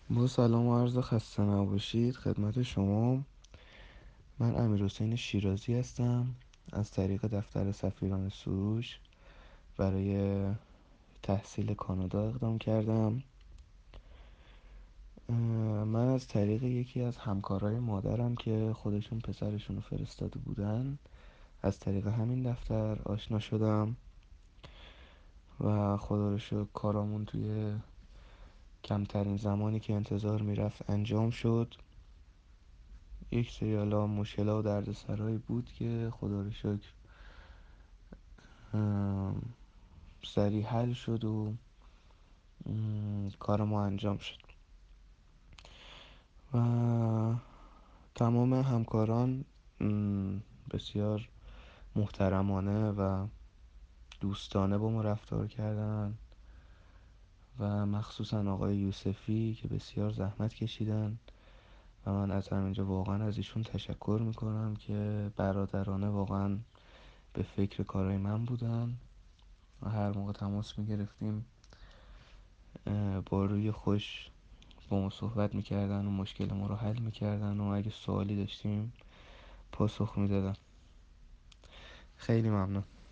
با سلام و عرض خسته نباشید خدمت شما. من امیرحسین شیرازی هستم. از طریق دفتر سفیران سروش برای تحصیل کانادا اقدام کردم. من از طریق یکی از همکارای مادرم که خودشون پسرشون رو فرستاده بودن از طریق همین دفتر آشنا شدم و خدا رو شکر کارامون توی کمترین زمانی که انتظار میرفت انجام شد. یک سری حالا مشکلات و دردسرایی بود که خدا رو شکر سریع حل شد و کار ما انجام شد و تمام همکاران بسیار محترمانه و دوستانه با ما رفتار کردن و مخصوصا آقای یوسفی که بسیار زحمت کشیدن و من از همینجا واقعا از ایشون تشکر میکنم که برادرانه واقعا به فکر کارهای من بودن و هر موقع تماس میگرفتیم با روی خوش با ما صحبت میکردن و مشکل ما رو حل میکردن و اگه سوالی داشتیم پاسخ میدادن. خیلی ممنون.